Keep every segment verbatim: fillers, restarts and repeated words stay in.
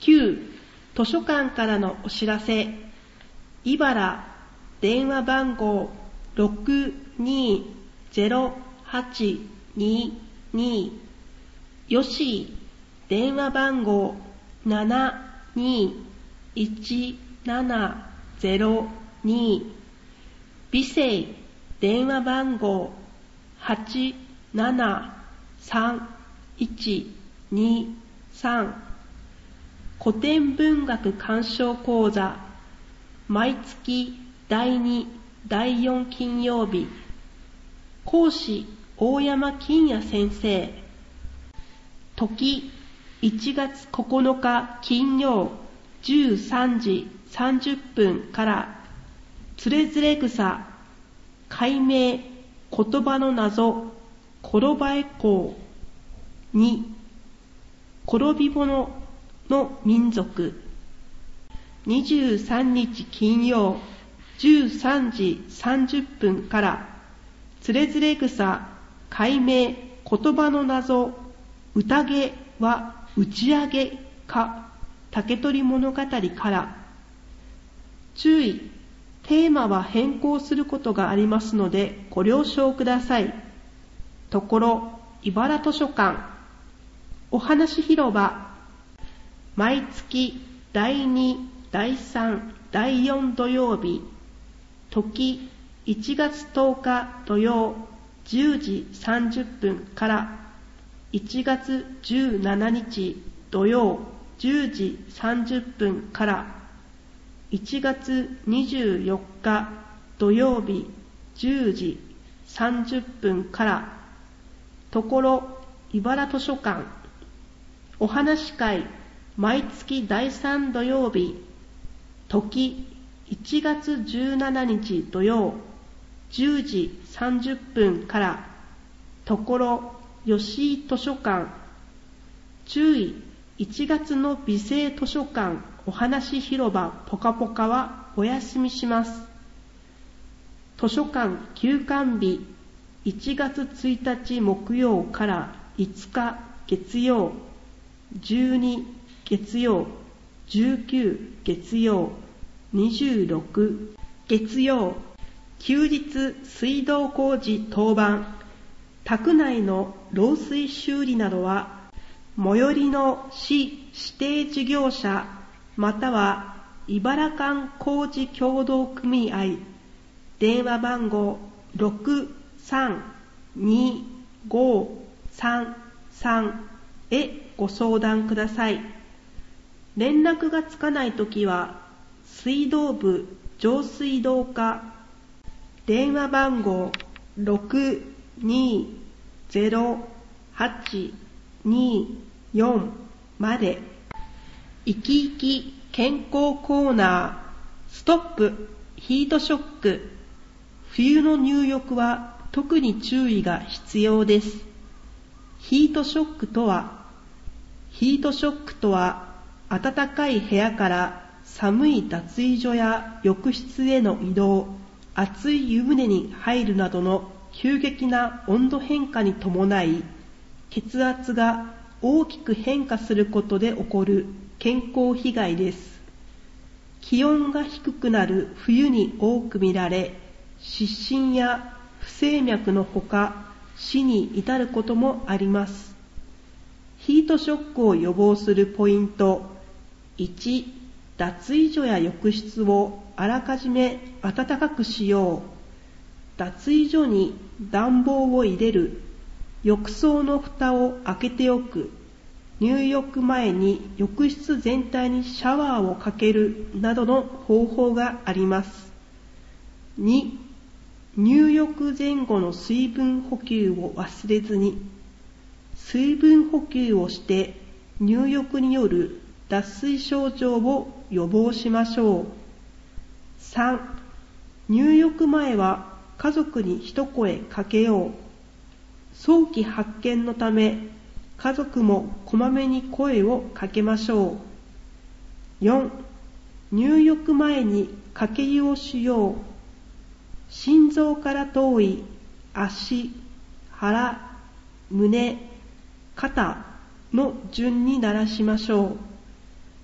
きゅう、図書館からのお知らせ。茨、電話番号 ろくにーぜろはちにーにー。吉、電話番号ななにーいちななぜろにー。美声、電話番号はちななさんいちにさん。古典文学鑑賞講座、毎月だいに、だいよん金曜日。講師、大山金也先生。時、いちがつここのか金曜じゅうさんじさんじゅっぷんから、つれづれ草、解明、言葉の謎、転ばえ講。に、転び者の民族。にじゅうさんにち金曜じゅうさんじさんじゅっぷんから、つれづれ草、解明、言葉の謎、宴は打ち上げか、竹取物語から。注意、テーマは変更することがありますのでご了承ください。ところ、茨図書館、お話広場、毎月だいに、だいさん、だいよん土曜日、時いちがつとおか土曜じゅうじさんじゅっぷんから、いちがつじゅうしちにち土曜じゅうじさんじゅっぷんから、いちがつにじゅうよっか土曜日じゅうじさんじゅっぷんから、ところ茨図書館、お話会、毎月だいさん土曜日、時いちがつじゅうしちにち土曜じゅうじさんじゅっぷんから、ところ吉井図書館。注意、いちがつの美声図書館お話広場ぽかぽかはお休みします。図書館休館日、いちがつついたち木曜からいつか月曜、じゅうに月曜、じゅうく月曜、にじゅうろく月曜。休日水道工事当番、宅内の漏水修理などは最寄りの市指定事業者または茨間工事協同組合、電話番号 ろくさんにごさんさん へご相談ください。連絡がつかないときは水道部上水道課、電話番号ろくにぜろはちによんまで。いきいき健康コーナー、ストップヒートショック。冬の入浴は特に注意が必要です。ヒートショックとは、ヒートショックとは暖かい部屋から寒い脱衣所や浴室への移動、熱い湯船に入るなどの急激な温度変化に伴い、血圧が大きく変化することで起こる健康被害です。気温が低くなる冬に多く見られ、失神や不整脈のほか、死に至ることもあります。ヒートショックを予防するポイント。いち、脱衣所や浴室をあらかじめ暖かくしよう。脱衣所に暖房を入れる。浴槽の蓋を開けておく。入浴前に浴室全体にシャワーをかけるなどの方法があります。に、入浴前後の水分補給を忘れずに。水分補給をして入浴による脱水症状を予防しましょう。さん、入浴前は家族に一声かけよう。早期発見のため、家族もこまめに声をかけましょう。よん、入浴前にかけ湯をしよう。心臓から遠い足、腹、胸、肩の順に鳴らしましょう。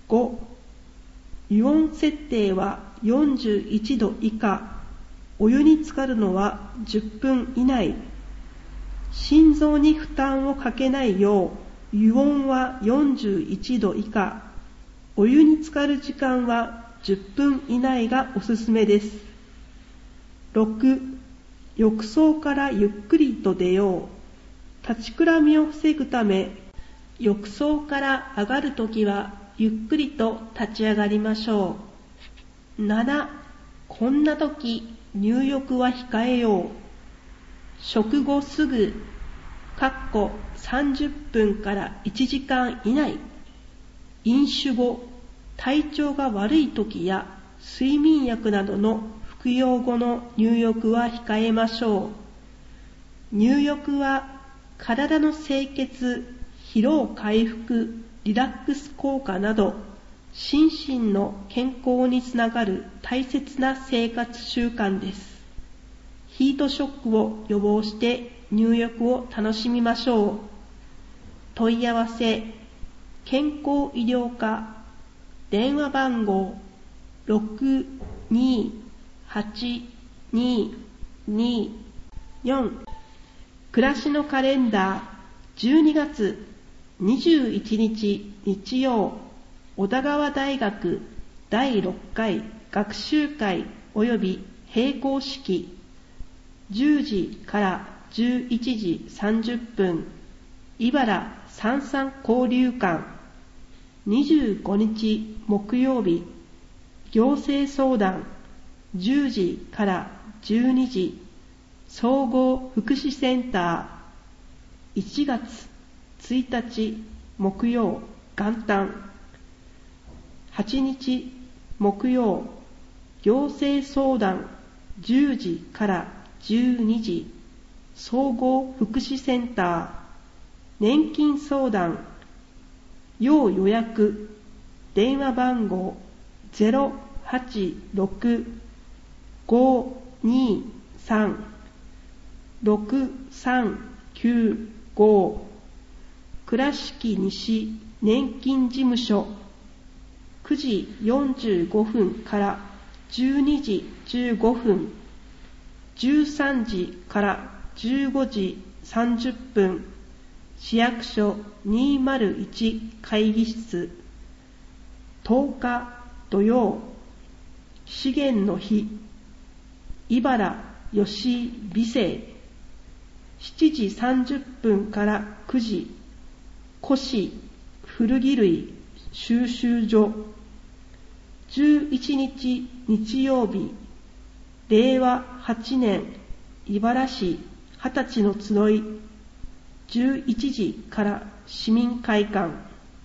ご、湯温設定はよんじゅういちど以下、お湯に浸かるのはじゅっぷん以内。心臓に負担をかけないよう、湯温はよんじゅういちど以下、お湯に浸かる時間はじゅっぷん以内がおすすめです。ろく、浴槽からゆっくりと出よう。立ちくらみを防ぐため、浴槽から上がるときはゆっくりと立ち上がりましょう。なな、こんなとき入浴は控えよう。食後すぐ、かっこさんじゅっぷんからいちじかん以内。飲酒後、体調が悪いときや睡眠薬などの服用後の入浴は控えましょう。入浴は体の清潔、疲労回復、リラックス効果など心身の健康につながる大切な生活習慣です。ヒートショックを予防して入浴を楽しみましょう。問い合わせ、健康医療課、電話番号 ろくにはちにによん。暮らしのカレンダーじゅうにがつにじゅういちにち日曜、小田川大学だいろっかい学習会及び閉校式、じゅうじからじゅういちじさんじゅっぷん、茨さんさん交流館。にじゅうごにち木曜日、行政相談じゅうじからじゅうにじ、総合福祉センター。いちがつついたち木曜、元旦。はちにち木曜、行政相談じゅうじからじゅうにじ、総合福祉センター。年金相談、要予約、電話番号 ゼロはちろく ごにさん ろくさんきゅうご。倉敷西年金事務所。くじよんじゅうごふんからじゅうにじじゅうごふん、じゅうさんじからじゅうごじさんじゅっぷん、市役所にまるいち会議室。とおか土曜、資源の日、茨吉井美生。しちじさんじゅっぷんからくじ、古紙古着類収集所。じゅういちにち日曜日、れいわはちねん茨市二十歳の集い。じゅういちじから市民会館。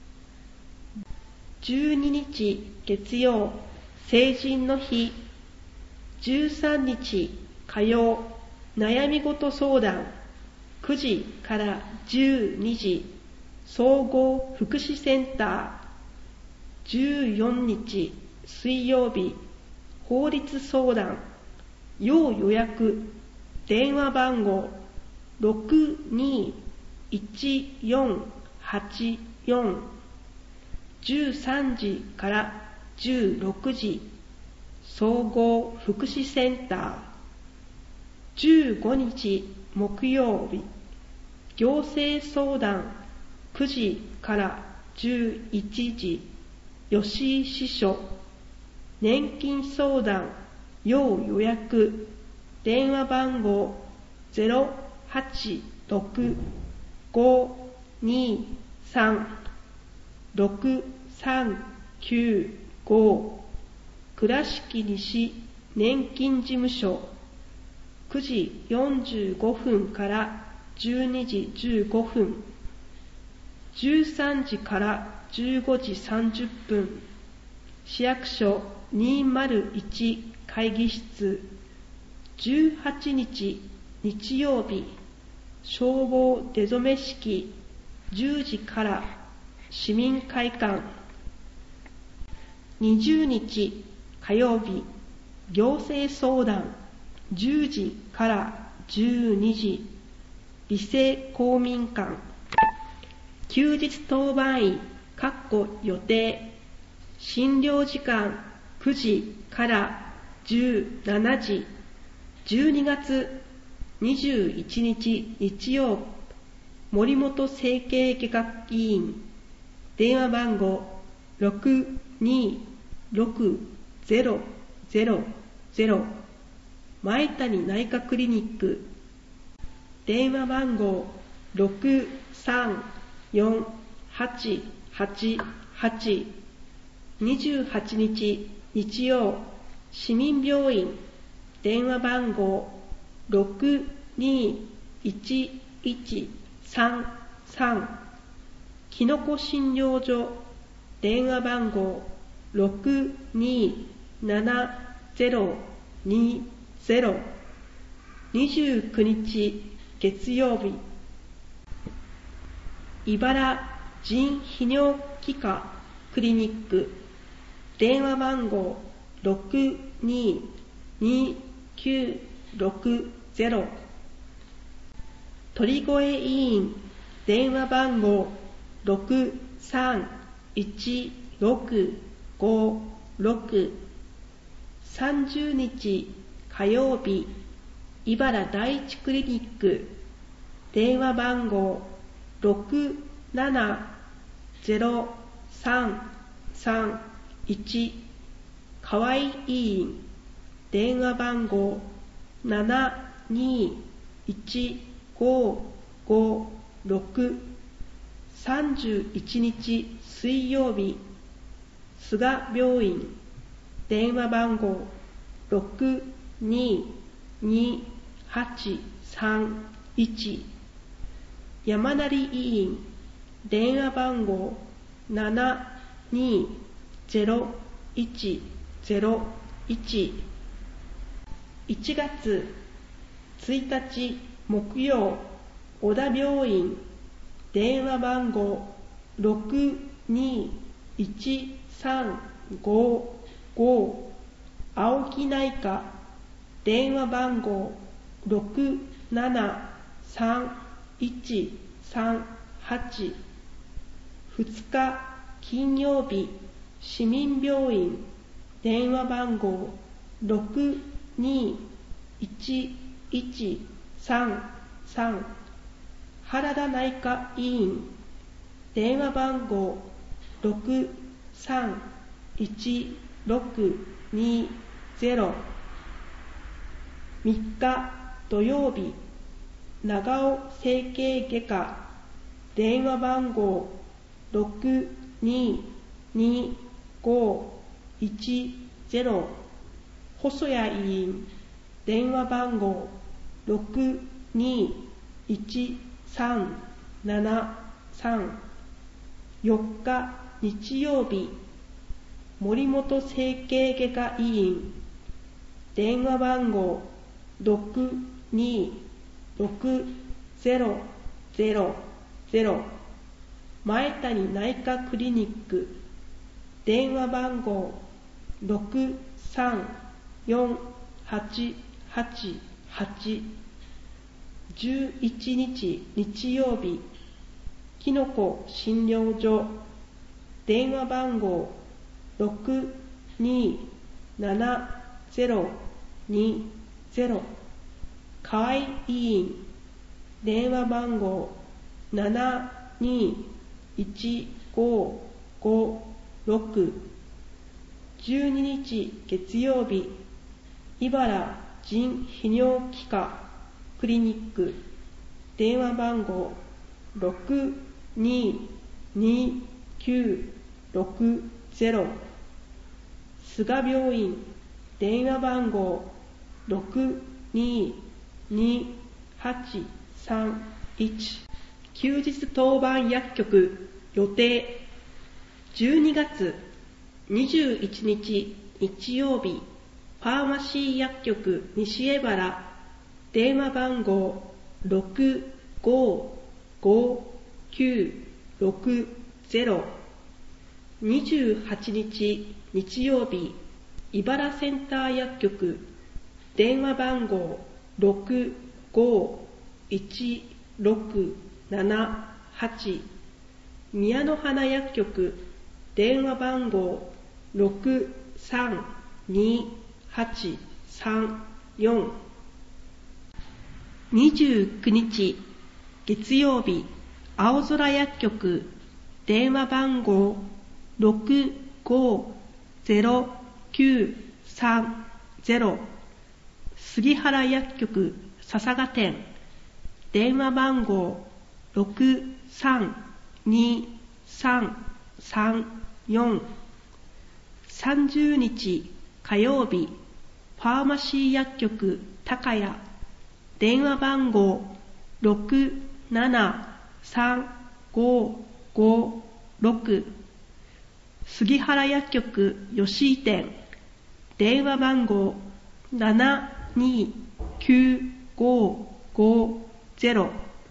じゅうににち月曜、成人の日。じゅうさんにち火曜、悩み事相談。くじからじゅうにじ、総合福祉センター。じゅうよっか水曜日、法律相談。要予約、電話番号ろくにいちよんはちよん。じゅうさんじからじゅうろくじ、総合福祉センター。じゅうごにち木曜日、行政相談。くじからじゅういちじ、吉井支所。年金相談、要予約、電話番号 ゼロはちろく ごにさん ろくさんきゅうご。倉敷西年金事務所。くじよんじゅうごふんからじゅうにじじゅうごふん、じゅうさんじからじゅうごじさんじゅっぷん、市役所にまるいち会議室。じゅうはちにち日曜日、消防出初め式。じゅうじから市民会館。にじゅうにち火曜日、行政相談。じゅうじからじゅうにじ、美生公民館。休日当番員（予定） 診療時間くじからじゅうしちじ、じゅうにがつにじゅういちにち日曜、森本整形外科医院、電話番号 ろくにーろくゼロゼロゼロ、前谷内科クリニック、電話番号ろくさんよんはちはちはち、にじゅうはちにち日曜、市民病院、電話番号ろくにーいちいちさんさん、きのこ診療所、電話番号ろくにーななゼロにゼロ、にじゅうくにち月曜日、茨腎泌尿器科クリニック、電話番号ろくにーにきゅうろくゼロ、鳥越医院、電話番号ろくさんいちろくごろく、さんじゅうにち火曜日、茨第一クリニック、電話番号ろくななゼロさんさんいち、河合医院、電話番号ななにいちごごろく、さんじゅういちにち水曜日、菅病院、電話番号ろくににはちさんいち、山成医院、電話番号ななにゼロいちゼロいち、いちがつついたち木曜、小田病院、電話番号ろくにいちさんごご、青木内科、電話番号ろくななさんいちさんはち、ふつか金曜日、市民病院、電話番号ろくにいちいちさんさん、原田内科医院、電話番号ろくさんいちろくにゼロ、みっか土曜日、長尾整形外科、電話番号ろくににごいちゼロ、細谷医院、電話番号ろくにいちさんななさん、よっか日曜日、森本整形外科医院、電話番号ろくにろくゼロゼロゼロ、前谷内科クリニック、電話番号ろくさんよんはちはちはち、じゅういちにち日曜日、きのこ診療所、電話番号ろくにななゼロにゼロ、河合医院、電話番号ななにいちごごろく、じゅうににち月曜日、茨腎泌尿器科クリニック、電話番号ろくににきゅうろくゼロ、菅病院、電話番号ろくににはちさんいち、休日当番薬局予定、じゅうにがつにじゅういちにち日曜日、ファーマシー薬局西江原、電話番号ろくごごきゅうろくゼロ、にじゅうはちにち日曜日、茨センター薬局、電話番号ろくごいちろくななはち、宮の花薬局、電話番号ろくさんにはちさんよん。にじゅうくにち月曜日、青空薬局、電話番号 ろくごゼロきゅうさんゼロ。杉原薬局笹賀店、電話番号ろくさんにさんさんよん。さんじゅうにち火曜日、ファーマシー薬局高谷、電話番号ろくななさんごごろく。杉原薬局吉井店、電話番号ななにきゅうごごゼロ。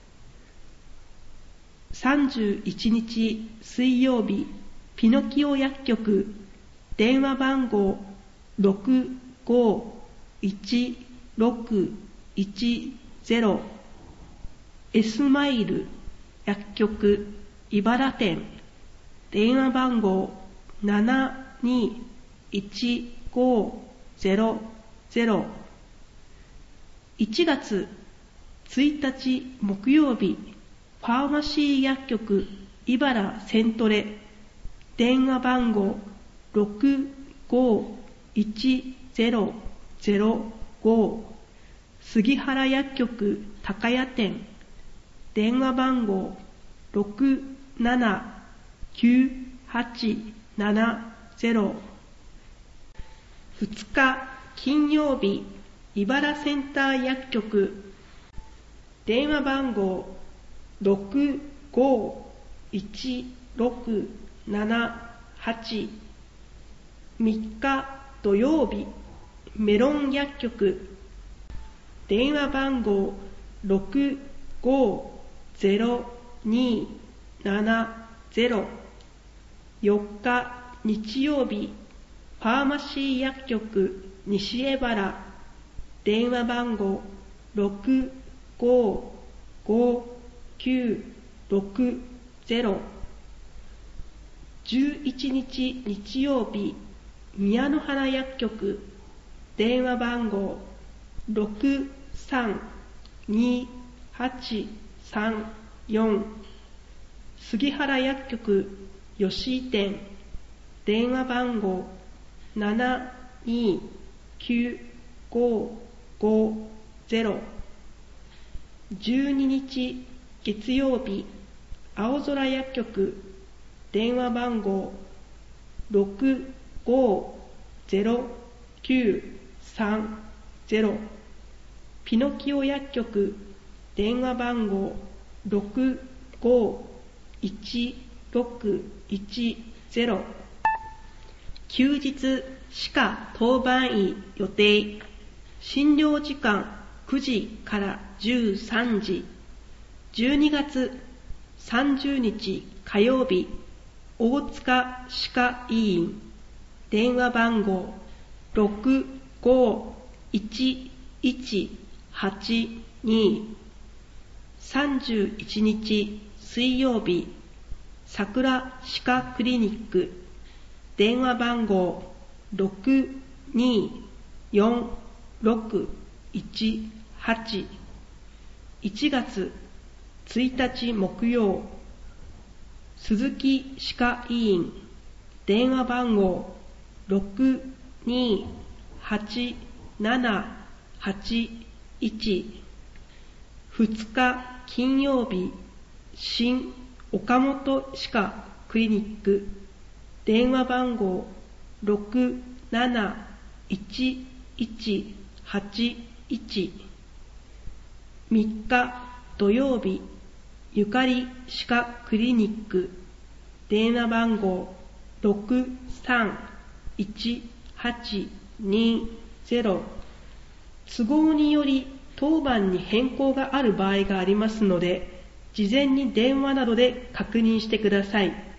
さんじゅういちにち水曜日、ピノキオ薬局、電話番号ろくごいちろくいちゼロ。エスマイル薬局茨店、電話番号ななにいちごゼロゼロ。いちがつついたち木曜日、ファーマシー薬局茨セントレ、電話番号ろくごいちゼロゼロご。杉原薬局高谷店、電話番号ろくななきゅうはちななゼロ。ふつか金曜日、茨センター薬局、電話番号ろくごいちろくななはち。みっか土曜日、メロン薬局、電話番号ろくごゼロにななゼロ。よっか日曜日、ファーマシー薬局西江原、電話番号ろくごごきゅうろくゼロ。じゅういちにち日曜日、宮の原薬局、電話番号ろくさんにはちさんよん。杉原薬局吉井店、電話番号ななにきゅうごごゼロ。じゅうににち月曜日、青空薬局、電話番号ろくごゼロきゅうさんゼロ。ピノキオ薬局、電話番号ろくごいちろくいちゼロ。休日歯科当番医予定。診療時間くじからじゅうさんじ。じゅうにがつさんじゅうにち火曜日、大塚歯科医院、電話番号ろくごいちいちはちに。さんじゅういちにち水曜日、桜歯科クリニック、電話番号ろくによんろくいちはち。いちがつついたち木曜、鈴木歯科医院、電話番号ろくにはちななはちいち。ふつか金曜日、新岡本歯科クリニック、電話番号ろくなないちいちはちいち。みっか土曜日、ゆかり歯科クリニック、電話番号ろくさんいちはちにゼロ。都合により当番に変更がある場合がありますので、事前に電話などで確認してください。